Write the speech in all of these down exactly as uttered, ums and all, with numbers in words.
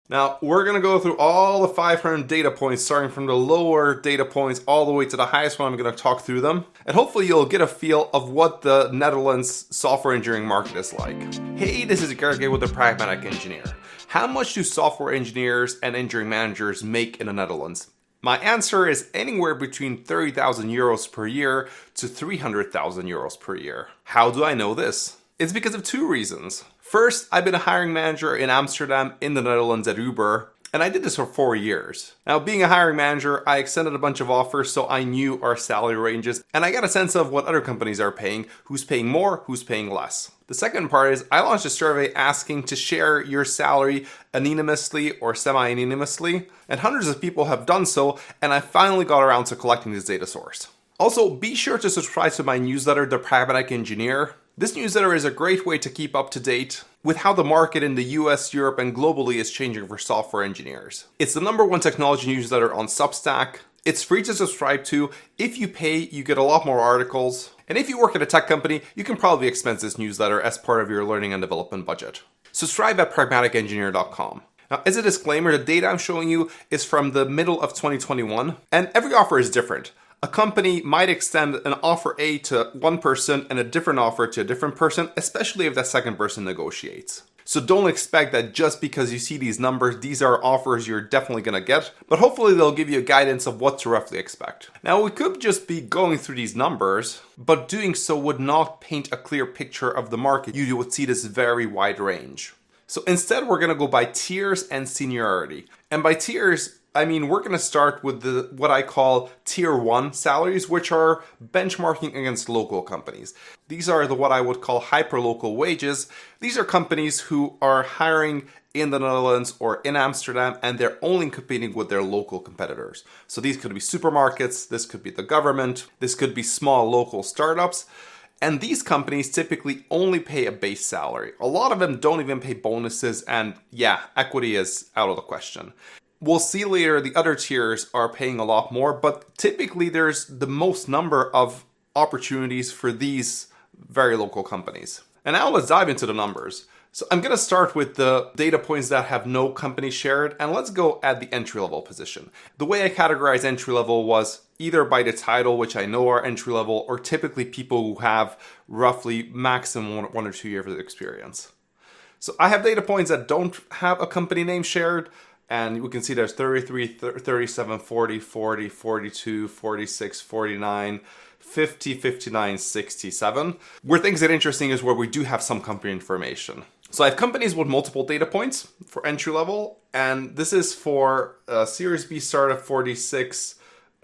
Now, we're going to go through all the five hundred data points, starting from the lower data points all the way to the highest one. I'm going to talk through them, and hopefully you'll get a feel of what the Netherlands software engineering market is like. Hey, this is Gerge with the Pragmatic Engineer. How much do software engineers and engineering managers make in the Netherlands? My answer is anywhere between thirty thousand euros per year to three hundred thousand euros per year. How do I know this? It's because of two reasons. First, I've been a hiring manager in Amsterdam in the Netherlands at Uber, and I did this for four years. Now, being a hiring manager, I extended a bunch of offers so I knew our salary ranges, and I got a sense of what other companies are paying, who's paying more, who's paying less. The second part is I launched a survey asking to share your salary anonymously or semi-anonymously, and hundreds of people have done so, and I finally got around to collecting this data source. Also, be sure to subscribe to my newsletter, The Pragmatic Engineer. This newsletter is a great way to keep up to date with how the market in the U S, Europe, and globally is changing for software engineers. It's the number one technology newsletter on Substack. It's free to subscribe to. If you pay, you get a lot more articles. And if you work at a tech company, you can probably expense this newsletter as part of your learning and development budget. Subscribe at pragmatic engineer dot com. Now, as a disclaimer, the data I'm showing you is from the middle of twenty twenty-one, and every offer is different. A company might extend an offer A to one person and a different offer to a different person, especially if that second person negotiates. So don't expect that just because you see these numbers, these are offers you're definitely going to get, but hopefully they'll give you a guidance of what to roughly expect. Now, we could just be going through these numbers, but doing so would not paint a clear picture of the market. You would see this very wide range. So instead, we're going to go by tiers and seniority. And by tiers, I mean, we're going to start with the what I call tier one salaries, which are benchmarking against local companies. These are the what I would call hyperlocal wages. These are companies who are hiring in the Netherlands or in Amsterdam, and they're only competing with their local competitors. So these could be supermarkets, this could be the government, this could be small local startups. And these companies typically only pay a base salary. A lot of them don't even pay bonuses, and yeah, equity is out of the question. We'll see later the other tiers are paying a lot more, but typically there's the most number of opportunities for these very local companies. And now let's dive into the numbers. So I'm going to start with the data points that have no company shared, and let's go at the entry-level position. The way I categorized entry-level was either by the title, which I know are entry-level, or typically people who have roughly maximum one or two years of experience. So I have data points that don't have a company name shared, and we can see there's thirty-three, thirty-seven, forty, forty, forty-two, forty-six, forty-nine, fifty, fifty-nine, sixty-seven. Where things get interesting is where we do have some company information. So I have companies with multiple data points for entry level, and this is for uh, Series B startup forty-six,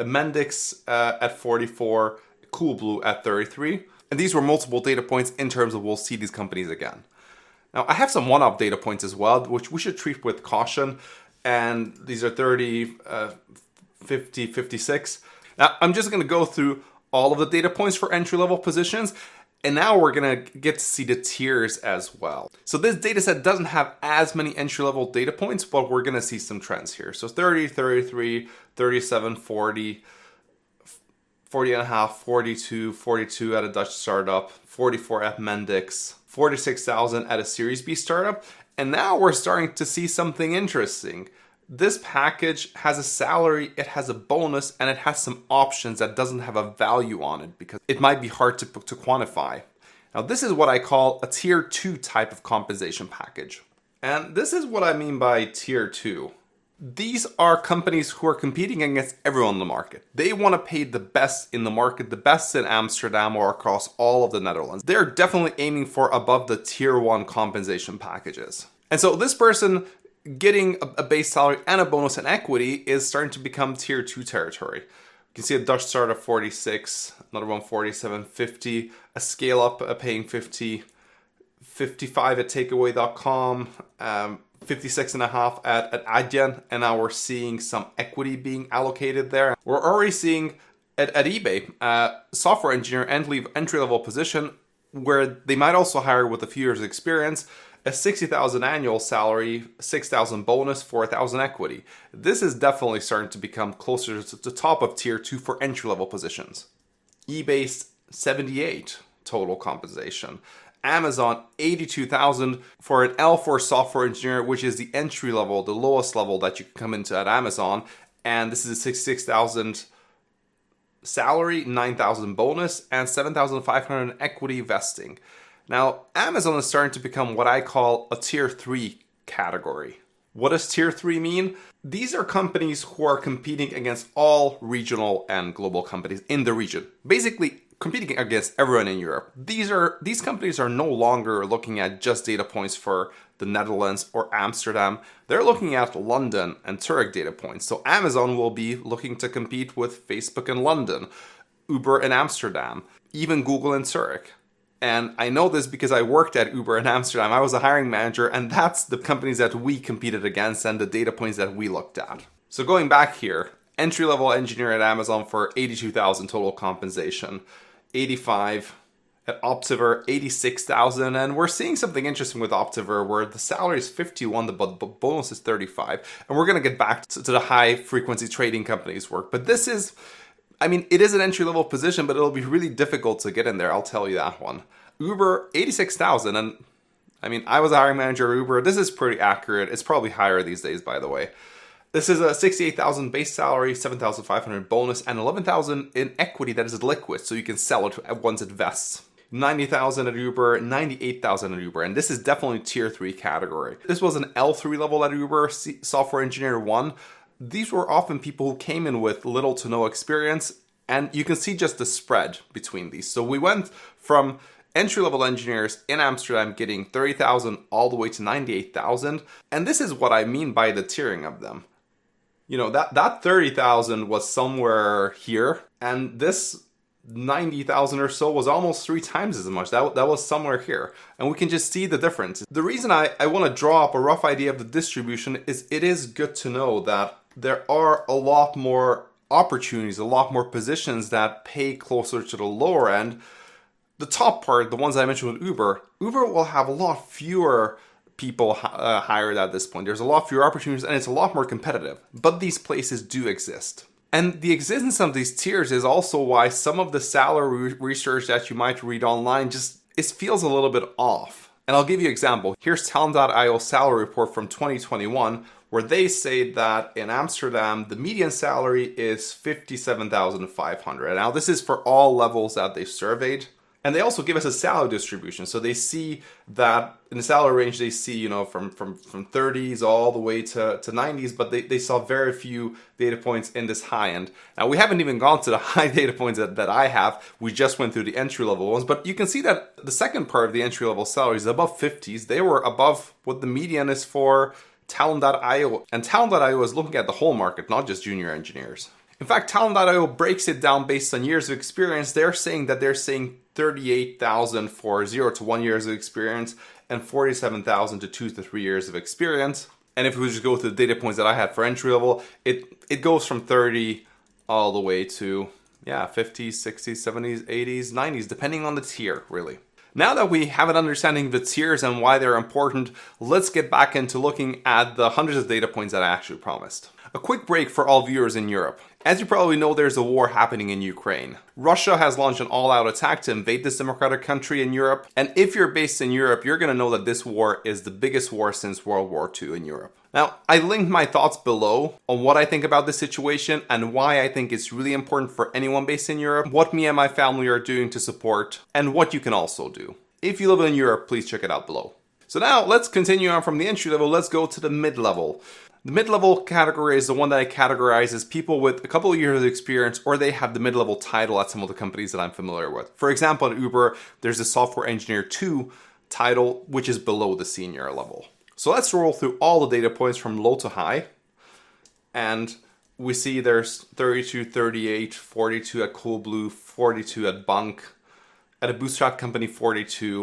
Mendix uh, at forty-four, Coolblue at thirty-three. And these were multiple data points in terms of we'll see these companies again. Now I have some one-off data points as well, which we should treat with caution. And these are thirty, uh, fifty, fifty-six. Now, I'm just going to go through all of the data points for entry-level positions, and now we're going to get to see the tiers as well. So this data set doesn't have as many entry-level data points, but we're going to see some trends here. So thirty, thirty-three, thirty-seven, forty, forty and a half, forty-two, forty-two at a Dutch startup, forty-four at Mendix, forty-six thousand at a Series B startup. And now we're starting to see something interesting. This package has a salary, it has a bonus, and it has some options that doesn't have a value on it because it might be hard to, to quantify. Now this is what I call a tier two type of compensation package. And this is what I mean by tier two. These are companies who are competing against everyone in the market. They want to pay the best in the market, the best in Amsterdam or across all of the Netherlands. They're definitely aiming for above the tier one compensation packages. And so this person getting a base salary and a bonus and equity is starting to become tier two territory. You can see a Dutch startup forty-six, another one forty-seven, fifty, a scale up uh, paying fifty, fifty-five at takeaway dot com, um, fifty-six and a half at, at Adyen, and now we're seeing some equity being allocated there. We're already seeing at, at eBay, uh, software engineer entry-level position where they might also hire with a few years of experience, a sixty thousand annual salary, six thousand bonus, four thousand equity. This is definitely starting to become closer to the top of tier two for entry-level positions. eBay's seventy-eight total compensation. Amazon, eighty-two thousand for an L four software engineer, which is the entry level, the lowest level that you can come into at Amazon. And this is a sixty-six thousand salary, nine thousand bonus, and seven thousand five hundred equity vesting. Now, Amazon is starting to become what I call a tier three category. What does tier three mean? These are companies who are competing against all regional and global companies in the region. Basically, competing against everyone in Europe. These are these companies are no longer looking at just data points for the Netherlands or Amsterdam. They're looking at London and Zurich data points. So Amazon will be looking to compete with Facebook in London, Uber in Amsterdam, even Google in Zurich. And I know this because I worked at Uber in Amsterdam. I was a hiring manager, and that's the companies that we competed against and the data points that we looked at. So going back here, entry-level engineer at Amazon for eighty-two thousand total compensation, eighty-five at Optiver, eighty-six thousand, and we're seeing something interesting with Optiver where the salary is fifty-one, but the bonus is thirty-five, and we're going to get back to, to the high-frequency trading companies work. But this is, I mean, it is an entry-level position, but it'll be really difficult to get in there, I'll tell you that one. Uber, eighty-six thousand, and I mean, I was a hiring manager at Uber. This is pretty accurate. It's probably higher these days, by the way. This is a sixty-eight thousand base salary, seven thousand five hundred bonus, and eleven thousand in equity that is liquid, so you can sell it once it vests. ninety thousand at Uber, ninety-eight thousand at Uber, and this is definitely tier three category. This was an L three level at Uber, software engineer one. These were often people who came in with little to no experience, and you can see just the spread between these. So we went from entry-level engineers in Amsterdam getting thirty thousand all the way to ninety-eight thousand, and this is what I mean by the tiering of them. You know, that, that thirty thousand was somewhere here, and this ninety thousand or so was almost three times as much. That, that was somewhere here. And we can just see the difference. The reason I, I want to draw up a rough idea of the distribution is it is good to know that there are a lot more opportunities, a lot more positions that pay closer to the lower end. The top part, the ones I mentioned with Uber, Uber will have a lot fewer people uh, hired at this point. There's a lot fewer opportunities and it's a lot more competitive. But these places do exist. And the existence of these tiers is also why some of the salary research that you might read online just it feels a little bit off. And I'll give you an example. Here's Talent dot i o salary report from twenty twenty-one, where they say that in Amsterdam, the median salary is fifty-seven thousand five hundred. Now, this is for all levels that they've surveyed. And they also give us a salary distribution. So they see that in the salary range, they see, you know, from, from, from thirties all the way to, to nineties, but they, they saw very few data points in this high end. Now, we haven't even gone to the high data points that, that I have. We just went through the entry level ones, but you can see that the second part of the entry level salaries is above fifties. They were above what the median is for Talent dot i o. And Talent dot i o is looking at the whole market, not just junior engineers. In fact, Talent dot i o breaks it down based on years of experience. They're saying that they're saying thirty-eight thousand for zero to one years of experience and forty-seven thousand to two to three years of experience. And if we just go to the data points that I had for entry level, it, it goes from thirty all the way to, yeah, fifties, sixties, seventies, eighties, nineties, depending on the tier, really. Now that we have an understanding of the tiers and why they're important, let's get back into looking at the hundreds of data points that I actually promised. A quick break for all viewers in Europe. As you probably know, there's a war happening in Ukraine. Russia has launched an all-out attack to invade this democratic country in Europe. And if you're based in Europe, you're going to know that this war is the biggest war since World War Two in Europe. Now, I linked my thoughts below on what I think about this situation and why I think it's really important for anyone based in Europe, what me and my family are doing to support, and what you can also do. If you live in Europe, please check it out below. So now let's continue on from the entry level. Let's go to the mid-level. The mid-level category is the one that I categorize as people with a couple of years of experience, or they have the mid-level title at some of the companies that I'm familiar with. For example, at Uber, there's a software engineer two title, which is below the senior level. So let's roll through all the data points from low to high. And we see there's thirty-two, thirty-eight, forty-two at Coolblue, forty-two at Bunk, at a bootstrap company, forty-two,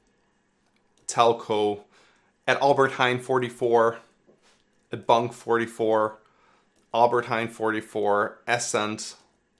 Telco, at Albert Heijn, forty-four, at Bunk, forty-four, Albert Heijn, forty-four, Essent,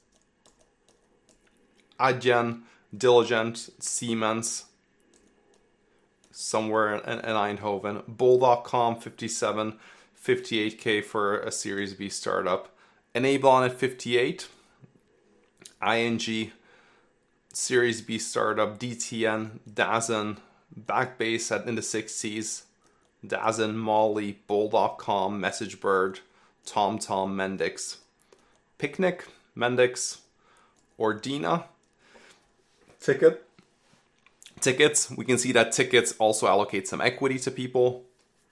Adyen, Diligent, Siemens, somewhere in, in Eindhoven, Bol dot com, fifty-seven, fifty-eight K for a Series B startup, Enablon at fifty-eight, I N G, Series B startup, D T N, Dazen, Backbase at in the sixties, Dazen, Molly, Bol dot com, MessageBird, TomTom, Mendix, Picnic, Mendix, Ordina, Ticket. Tickets, we can see that Tickets also allocate some equity to people.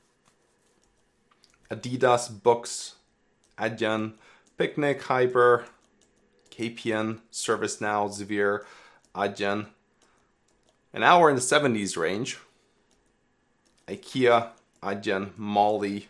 Adidas, Books, Adyen, Picnic, Hyper, K P N, ServiceNow, Xavier, Adyen. And now we're in the seventies range. IKEA, Adyen, Molly,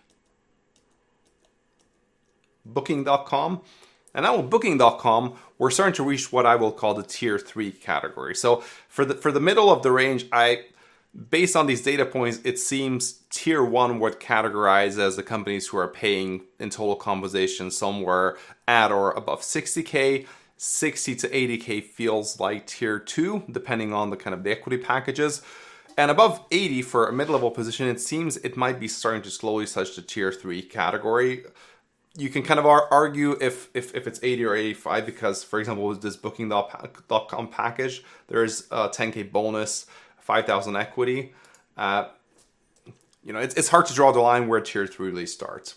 Booking dot com. And now with Booking dot com, we're starting to reach what I will call the tier three category. So for the for the middle of the range, I based on these data points, it seems tier one would categorize as the companies who are paying in total compensation somewhere at or above sixty K. sixty to eighty K feels like tier two, depending on the kind of the equity packages. And above eighty for a mid-level position, it seems it might be starting to slowly touch the tier three category. You can kind of argue if, if, if it's eighty or eighty-five because, for example, with this Booking dot com package, there's a ten K bonus, five thousand equity. Uh, you know, it's, it's hard to draw the line where tier three really starts.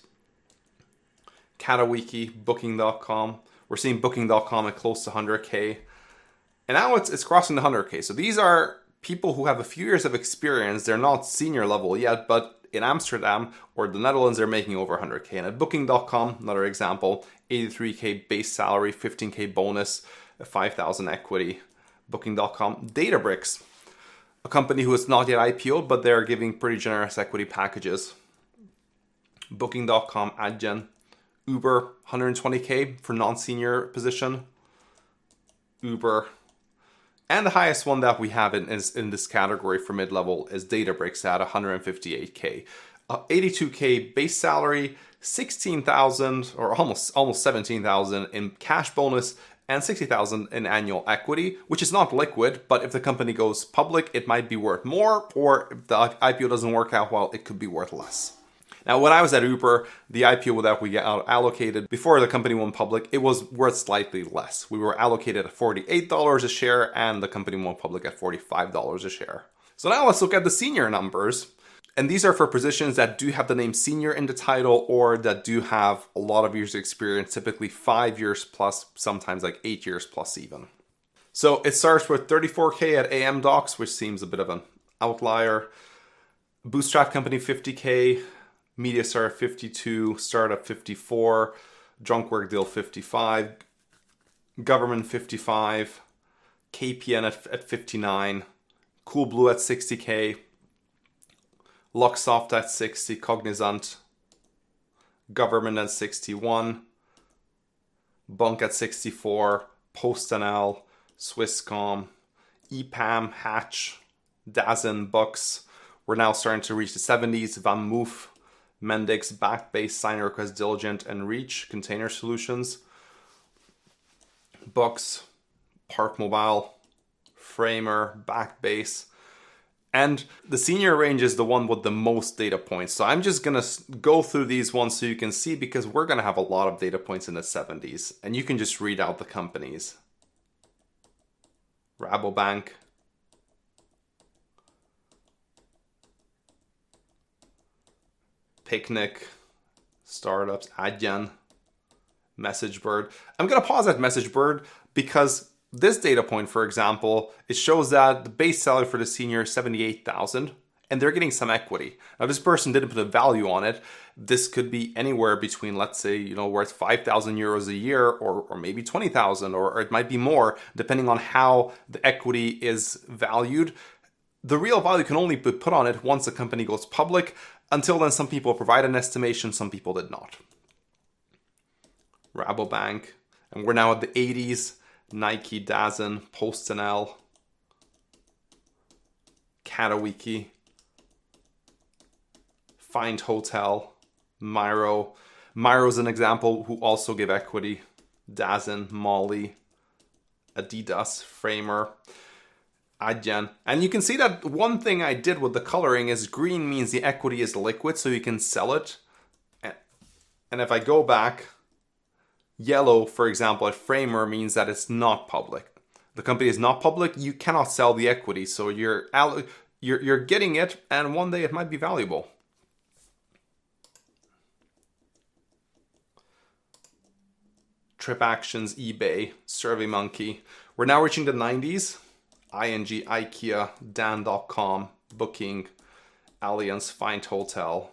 Katawiki, Booking dot com. We're seeing Booking dot com at close to one hundred K. And now it's, it's crossing the one hundred K. So these are people who have a few years of experience. They're not senior level yet, but in Amsterdam or the Netherlands, they're making over one hundred K. And at Booking dot com, another example, eighty-three K base salary, fifteen K bonus, five thousand equity. Booking dot com. Databricks, a company who is not yet I P O'd, but they're giving pretty generous equity packages. Booking dot com, Adyen. Uber, one hundred twenty K for non-senior position. Uber. And the highest one that we have in, is in this category for mid-level is Databricks at one hundred fifty-eight K. Uh, eighty-two K base salary, sixteen thousand or almost almost seventeen thousand in cash bonus, and sixty thousand in annual equity, which is not liquid, but if the company goes public, it might be worth more, or if the I P O doesn't work out well, it could be worth less. Now, when I was at Uber, the I P O that we got allocated before the company went public, it was worth slightly less. We were allocated at forty-eight dollars a share, and the company went public at forty-five dollars a share. So now let's look at the senior numbers. And these are for positions that do have the name senior in the title or that do have a lot of years of experience, typically five years plus, sometimes like eight years plus even. So it starts with thirty-four K at Amdocs, which seems a bit of an outlier. Bootstrap Company fifty K. MediaStar fifty-two, Startup fifty-four, Drunk Work Deal fifty-five, Government fifty-five, K P N at, at fifty-nine, Coolblue at sixty K, Luxoft at sixty, Cognizant, Government at sixty-one, Bunk at sixty-four, PostNL, Swisscom, E P A M, Hatch, Dazen, Bucks. We're now starting to reach the seventies, VanMoof, Mendix, Backbase, SignRequest, Diligent, and Reach, Container Solutions, Bucks, Park Mobile, Framer, Backbase, and the senior range is the one with the most data points. So I'm just going to go through these ones so you can see, because we're going to have a lot of data points in the seventies, and you can just read out the companies. Rabobank, Picnic, Startups, Adyen, MessageBird. I'm going to pause at MessageBird because this data point, for example, it shows that the base salary for the senior is seventy-eight thousand and they're getting some equity. Now, this person didn't put a value on it. This could be anywhere between, let's say, you know, worth five thousand euros a year or, or maybe twenty thousand, or, or it might be more, depending on how the equity is valued. The real value can only be put on it once the company goes public. Until then, some people provide an estimation, some people did not. Rabobank, and we're now at the eighties. Nike, Dazen, PostNL, Katawiki, Find Hotel, Miro. Miro's an example who also give equity. Dazen, Molly, Adidas, Framer, Adyen. And you can see that one thing I did with the coloring is green means the equity is liquid, so you can sell it. And if I go back, yellow, for example, at Framer means that it's not public. the company is not public, you cannot sell the equity. So you're, you're, you're getting it, and one day it might be valuable. TripActions, eBay, SurveyMonkey. We're now reaching the nineties. I N G, IKEA, Dan dot com, Booking, Allianz, Find Hotel,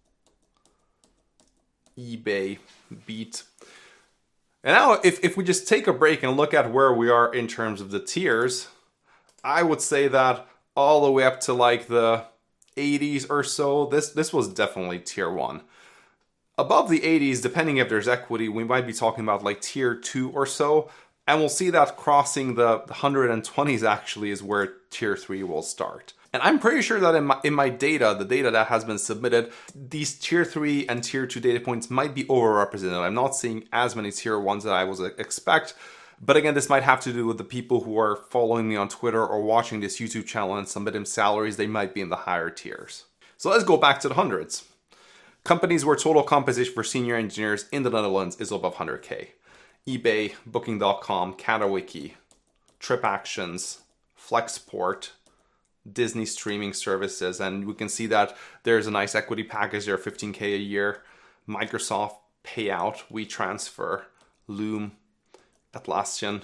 eBay, Beat. And now if, if we just take a break and look at where we are in terms of the tiers, I would say that all the way up to like the eighties or so, this, this was definitely tier one. Above the eighties, depending if there's equity, we might be talking about like tier two or so. And we'll see that crossing the one hundred twenties actually is where tier three will start. And I'm pretty sure that in my, in my data, the data that has been submitted, these tier three and tier two data points might be overrepresented. I'm not seeing as many tier ones that I was expect. But again, this might have to do with the people who are following me on Twitter or watching this YouTube channel and submitting salaries. They might be in the higher tiers. So let's go back to the hundreds. Companies where total compensation for senior engineers in the Netherlands is above one hundred K. eBay, Booking dot com, Katawiki, TripActions, Flexport, Disney streaming services, and we can see that there's a nice equity package there, fifteen K a year. Microsoft, Payout, WeTransfer, Loom, Atlassian.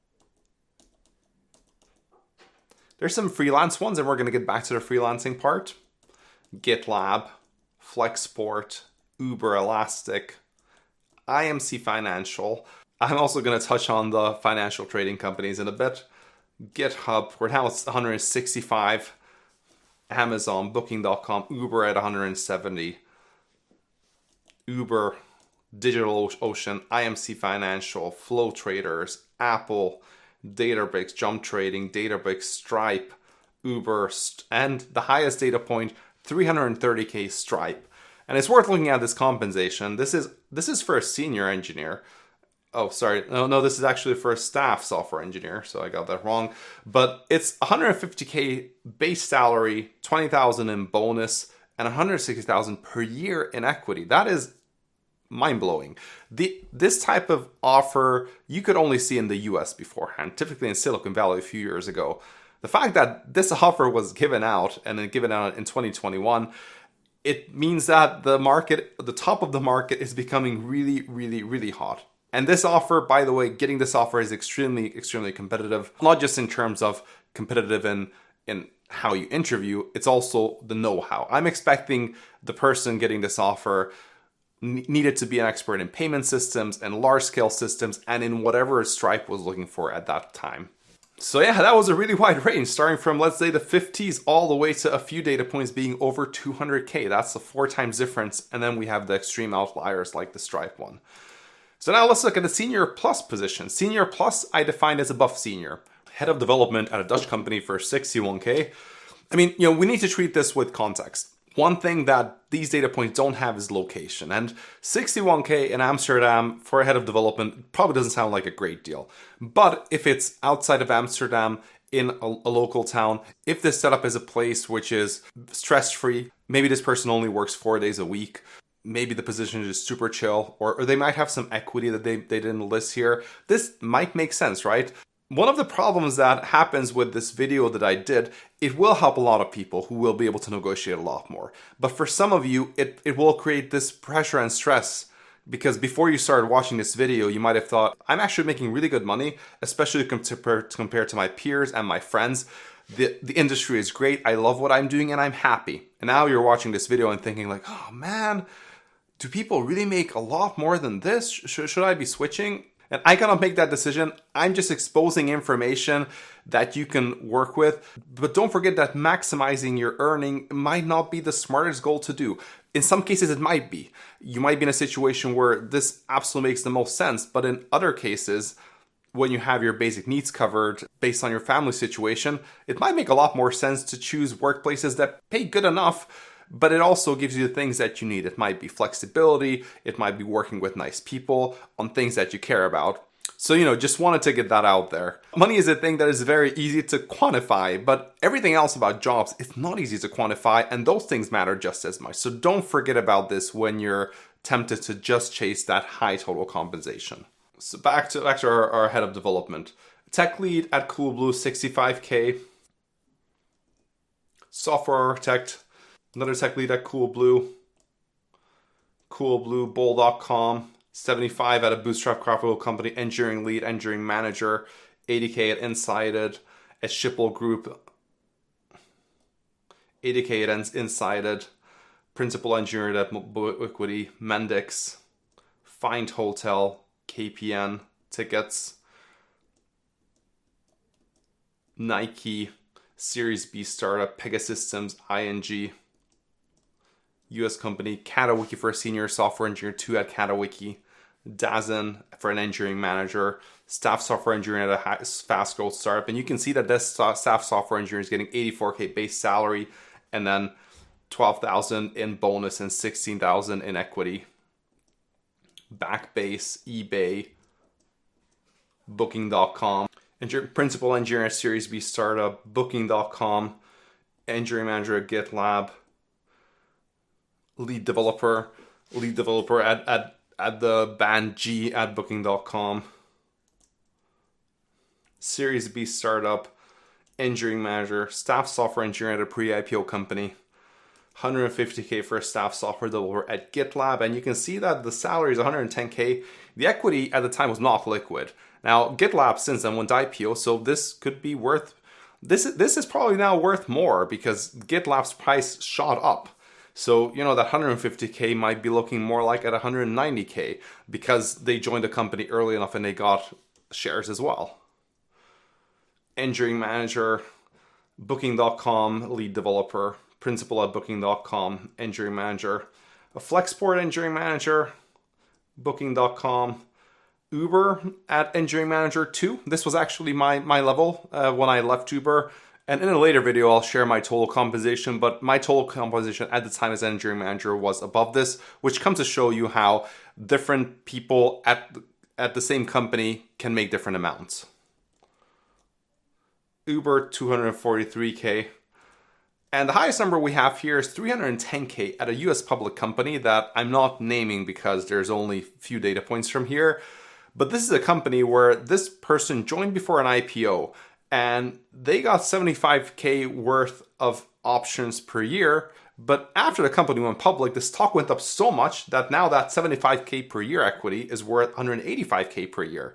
There's some freelance ones, and we're going to get back to the freelancing part. GitLab, Flexport, Uber Elastic, I M C Financial. I'm also going to touch on the financial trading companies in a bit. GitHub, we're now at one hundred sixty-five. Amazon, Booking dot com, Uber at one hundred seventy. Uber, DigitalOcean, I M C Financial, Flow Traders, Apple, Databricks, Jump Trading, Databricks, Stripe, Uber, and the highest data point, three hundred thirty K Stripe. And it's worth looking at this compensation. This is this is for a senior engineer. Oh, sorry. No, no, this is actually for a staff software engineer. So I got that wrong. But it's one hundred fifty K base salary, twenty thousand in bonus, and one hundred sixty thousand per year in equity. That is mind-blowing. The this type of offer you could only see in the U S beforehand, typically in Silicon Valley a few years ago. The fact that this offer was given out and then given out in twenty twenty-one, it means that the market, the top of the market is becoming really, really, really hot. And this offer, by the way, getting this offer is extremely, extremely competitive, not just in terms of competitive in, in how you interview, it's also the know-how. I'm expecting the person getting this offer needed to be an expert in payment systems and large-scale systems and in whatever Stripe was looking for at that time. So yeah, that was a really wide range, starting from, let's say, the fifties all the way to a few data points being over two hundred K. That's a four times difference. And then we have the extreme outliers like the Stripe one. So now let's look at the senior plus position. Senior plus, I defined as above senior. Head of development at a Dutch company for sixty-one K. I mean, you know, we need to treat this with context. One thing that these data points don't have is location. And sixty-one K in Amsterdam for a head of development probably doesn't sound like a great deal. But if it's outside of Amsterdam in a, a local town, if this setup is a place which is stress-free, maybe this person only works four days a week, maybe the position is super chill, or, or they might have some equity that they, they didn't list here, this might make sense, right? One of the problems that happens with this video that I did, it will help a lot of people who will be able to negotiate a lot more. But for some of you, it, it will create this pressure and stress because before you started watching this video, you might have thought, I'm actually making really good money, especially compared to, compared to my peers and my friends. The, the industry is great. I love what I'm doing and I'm happy. And now you're watching this video and thinking like, oh man, do people really make a lot more than this? Sh- should I be switching? And I cannot make that decision. I'm just exposing information that you can work with. But don't forget that maximizing your earning might not be the smartest goal to do. In some cases, it might be. You might be in a situation where this absolutely makes the most sense. But in other cases, when you have your basic needs covered based on your family situation, it might make a lot more sense to choose workplaces that pay good enough, but it also gives you the things that you need. It might be flexibility, it might be working with nice people on things that you care about. So, you know, just wanted to get that out there. Money is a thing that is very easy to quantify, but everything else about jobs, it's not easy to quantify, and those things matter just as much. So don't forget about this when you're tempted to just chase that high total compensation. So back to, back to our, our head of development. Tech lead at Coolblue, sixty-five K. Software architect, another tech lead at Coolblue. Coolblue, Bol dot com, seventy-five at a bootstrap graphical company. Engineering lead, engineering manager, eighty K at Insighted. At Schipul Group, eighty K at Insighted. Principal engineer at Mobility, Mendix. Find Hotel, K P N, Tickets. Nike, Series B startup, Pegasystems, I N G. U S company, Katawiki for a senior software engineer, two at Katawiki. Dazen for an engineering manager. Staff software engineer at a fast growth startup. And you can see that this staff software engineer is getting eighty-four K base salary and then twelve thousand in bonus and sixteen thousand in equity. Backbase, eBay, Booking dot com. Principal engineer at Series B startup, Booking dot com. Engineering manager at GitLab. Lead developer, lead developer at, at, at the band G at Booking dot com. Series B startup, engineering manager, staff software engineer at a pre-I P O company. one hundred fifty K for a staff software developer at GitLab. And you can see that the salary is one hundred ten K. The equity at the time was not liquid. Now, GitLab since then went I P O, so this could be worth, this, this is probably now worth more because GitLab's price shot up. So, you know, that one hundred fifty K might be looking more like at one hundred ninety K because they joined the company early enough and they got shares as well. Engineering manager, Booking dot com, lead developer, principal at Booking dot com, engineering manager, a Flexport engineering manager, Booking dot com, Uber at engineering manager two. This was actually my, my level uh, when I left Uber. And in a later video, I'll share my total compensation, but my total compensation at the time as engineering manager was above this, which comes to show you how different people at, at the same company can make different amounts. Uber, two hundred forty-three K. And the highest number we have here is three hundred ten K at a U S public company that I'm not naming because there's only a few data points from here. But this is a company where this person joined before an I P O and they got seventy-five K worth of options per year. But after the company went public, the stock went up so much that now that seventy-five K per year equity is worth one hundred eighty-five K per year.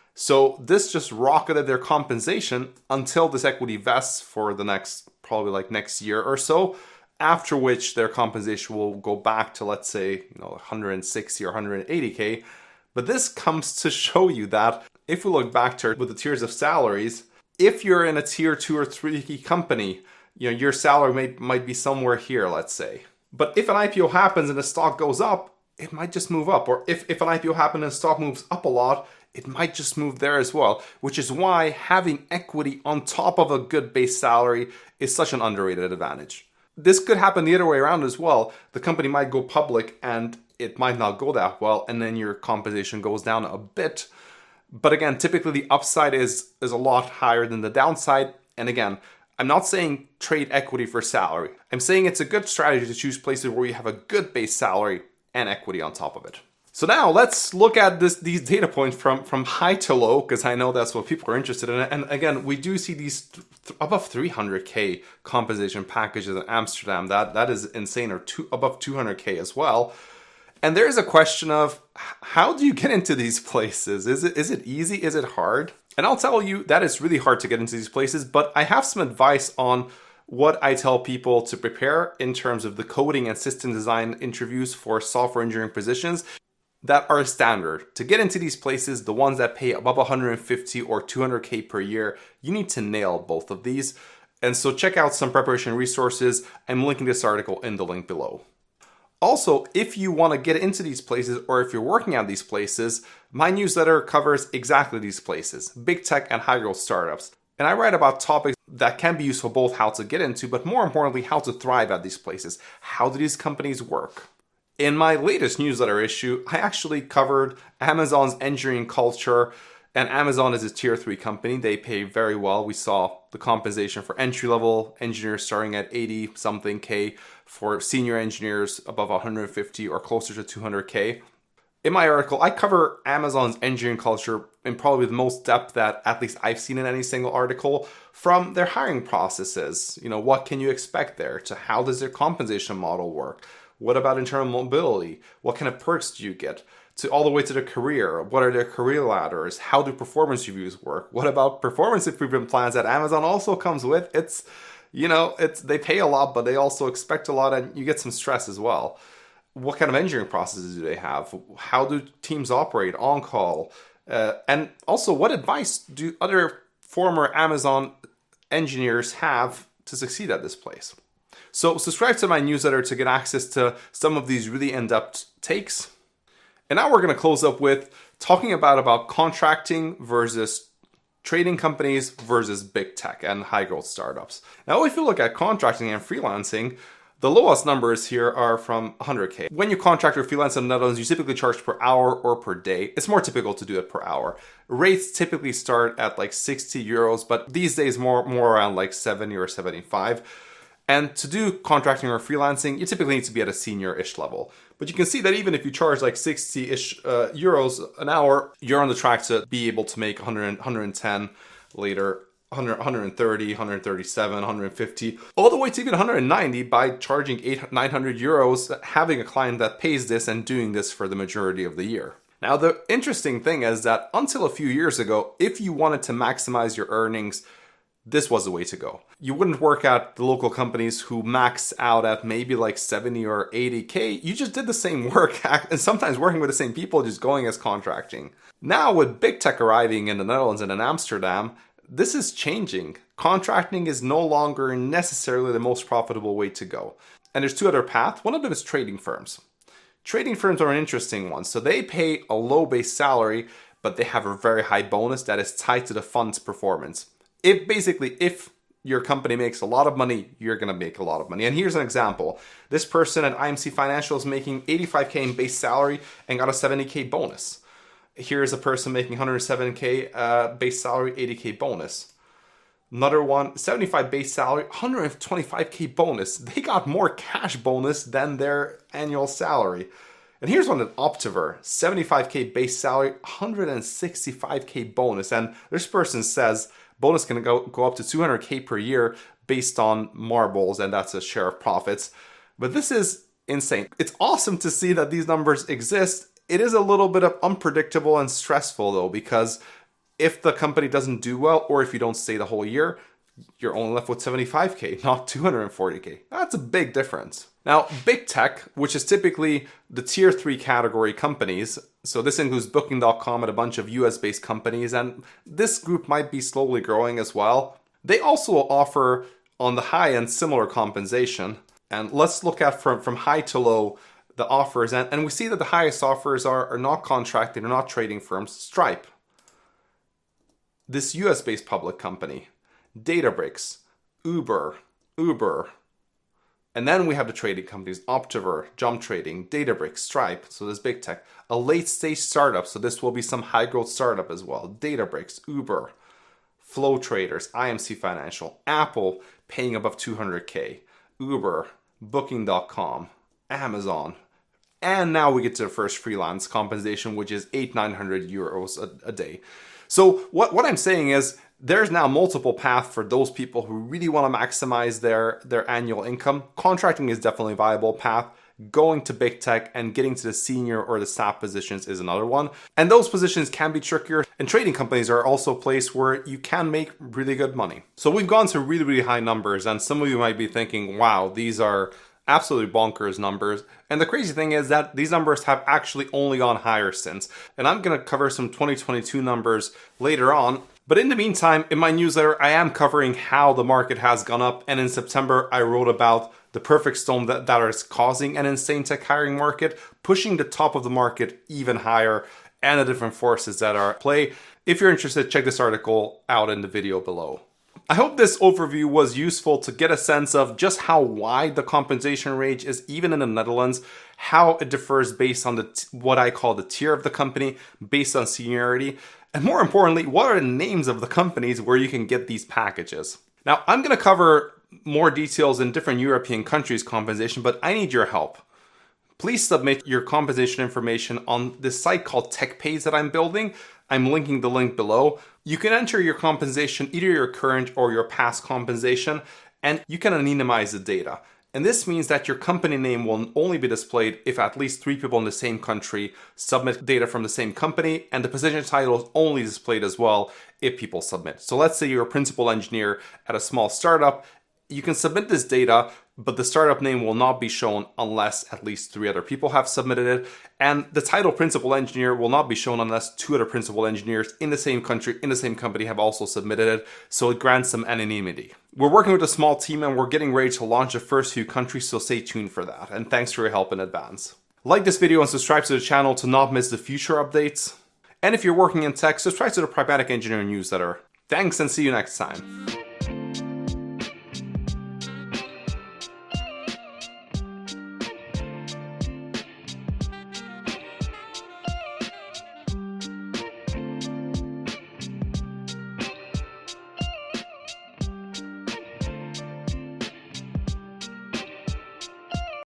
So this just rocketed their compensation until this equity vests for the next, probably like next year or so, after which their compensation will go back to, let's say, you know, one hundred sixty or one hundred eighty K. But this comes to show you that if we look back to with the tiers of salaries, if you're in a tier two or three company, you know, your salary may, might be somewhere here, let's say. But if an I P O happens and the stock goes up, it might just move up. Or if, if an I P O happens and the stock moves up a lot, it might just move there as well, which is why having equity on top of a good base salary is such an underrated advantage. This could happen the other way around as well. The company might go public and it might not go that well, and then your compensation goes down a bit. But again, typically the upside is, is a lot higher than the downside. And again, I'm not saying trade equity for salary. I'm saying it's a good strategy to choose places where you have a good base salary and equity on top of it. So now let's look at this, these data points from, from high to low, because I know that's what people are interested in. And again, we do see these th above three hundred K compensation packages in Amsterdam. That, that is insane, or two, above two hundred K as well. And there's a question of, how do you get into these places? Is it, is it easy? Is it hard? And I'll tell you that it's really hard to get into these places, but I have some advice on what I tell people to prepare in terms of the coding and system design interviews for software engineering positions that are standard. To get into these places, the ones that pay above one hundred fifty or two hundred K per year, you need to nail both of these. And so check out some preparation resources. I'm linking this article in the link below. Also, if you want to get into these places, or if you're working at these places, my newsletter covers exactly these places, big tech and high growth startups. And I write about topics that can be useful, both how to get into, but more importantly, how to thrive at these places. How do these companies work? In my latest newsletter issue, I actually covered Amazon's engineering culture, and Amazon is a tier three company. They pay very well. We saw the compensation for entry-level engineers starting at eighty something K, for senior engineers above one hundred fifty or closer to two hundred K. In my article, I cover Amazon's engineering culture in probably the most depth that at least I've seen in any single article, from their hiring processes. You know, what can you expect there, to how does their compensation model work? What about internal mobility? What kind of perks do you get? To all the way to their career. What are their career ladders? How do performance reviews work? What about performance improvement plans that Amazon also comes with? It's, you know, it's they pay a lot, but they also expect a lot, and you get some stress as well. What kind of engineering processes do they have? How do teams operate on call? Uh, and also, what advice do other former Amazon engineers have to succeed at this place? So subscribe to my newsletter to get access to some of these really in-depth takes. And now we're going to close up with talking about, about contracting versus trading companies versus big tech and high growth startups. Now, if you look at contracting and freelancing, the lowest numbers here are from one hundred K. When you contract or freelance in the Netherlands, you typically charge per hour or per day. It's more typical to do it per hour. Rates typically start at like sixty euros, but these days more, more around like seventy or seventy-five. And to do contracting or freelancing, you typically need to be at a senior-ish level. But you can see that even if you charge like sixty-ish uh, euros an hour, you're on the track to be able to make one hundred, one hundred ten later, one hundred, one hundred thirty, one hundred thirty-seven, one hundred fifty, all the way to even one hundred ninety by charging eight, nine hundred euros, having a client that pays this and doing this for the majority of the year. Now, the interesting thing is that until a few years ago, if you wanted to maximize your earnings, this was the way to go. You wouldn't work at the local companies who max out at maybe like seventy or eighty K. You just did the same work, and sometimes working with the same people, just going as contracting. Now, with big tech arriving in the Netherlands and in Amsterdam, this is changing. Contracting is no longer necessarily the most profitable way to go. And there's two other paths. One of them is trading firms. Trading firms are an interesting one. So they pay a low base salary, but they have a very high bonus that is tied to the fund's performance. If basically, if your company makes a lot of money, you're going to make a lot of money. And here's an example. This person at I M C Financial is making eighty-five K in base salary and got a seventy K bonus. Here's a person making one hundred seven K uh, base salary, eighty K bonus. Another one, seventy-five base salary, one hundred twenty-five K bonus. They got more cash bonus than their annual salary. And here's one at Optiver, seventy-five K base salary, one hundred sixty-five K bonus. And this person says bonus can go, go up to two hundred K per year based on marbles, and that's a share of profits. But this is insane. It's awesome to see that these numbers exist. It is a little bit of unpredictable and stressful though, because if the company doesn't do well, or if you don't stay the whole year, you're only left with seventy-five K, not two hundred forty K. That's a big difference. Now, big tech, which is typically the tier three category companies, so this includes Booking dot com and a bunch of U S-based companies, and this group might be slowly growing as well. They also offer, on the high end, similar compensation. And let's look at from, from high to low the offers, and, and we see that the highest offers are, are not contracting, are not trading firms. Stripe, this U S-based public company, Databricks, Uber, Uber, and then we have the trading companies, Optiver, Jump Trading, Databricks, Stripe, so this big tech. A late stage startup, so this will be some high growth startup as well. Databricks, Uber, Flow Traders, I M C Financial, Apple paying above two hundred K, Uber, Booking dot com, Amazon. And now we get to the first freelance compensation, which is eight, nine hundred euros a, a day. So what, what I'm saying is there's now multiple paths for those people who really want to maximize their, their annual income. Contracting is definitely a viable path. Going to big tech and getting to the senior or the staff positions is another one. And those positions can be trickier. And trading companies are also a place where you can make really good money. So we've gone to really, really high numbers. And some of you might be thinking, wow, these are absolutely bonkers numbers. And the crazy thing is that these numbers have actually only gone higher since. And I'm going to cover some twenty twenty-two numbers later on. But in the meantime, in my newsletter, I am covering how the market has gone up. And in September, I wrote about the perfect storm that, that is causing an insane tech hiring market, pushing the top of the market even higher, and the different forces that are at play. If you're interested, check this article out in the video below. I hope this overview was useful to get a sense of just how wide the compensation range is, even in the Netherlands, how it differs based on the t- what I call the tier of the company, based on seniority, and more importantly, what are the names of the companies where you can get these packages. Now, I'm going to cover more details in different European countries' compensation, but I need your help. please submit your compensation information on this site called TechPage that I'm building. I'm linking the link below. You can enter your compensation, either your current or your past compensation, and you can anonymize the data. And this means that your company name will only be displayed if at least three people in the same country submit data from the same company, and the position title is only displayed as well if people submit. So let's say you're a principal engineer at a small startup. You can submit this data, but the startup name will not be shown unless at least three other people have submitted it. And the title principal engineer will not be shown unless two other principal engineers in the same country, in the same company have also submitted it. So it grants some anonymity. We're working with a small team and we're getting ready to launch the first few countries, so stay tuned for that. And thanks for your help in advance. Like this video and subscribe to the channel to not miss the future updates. And if you're working in tech, subscribe to the Pragmatic Engineering newsletter. Thanks and see you next time.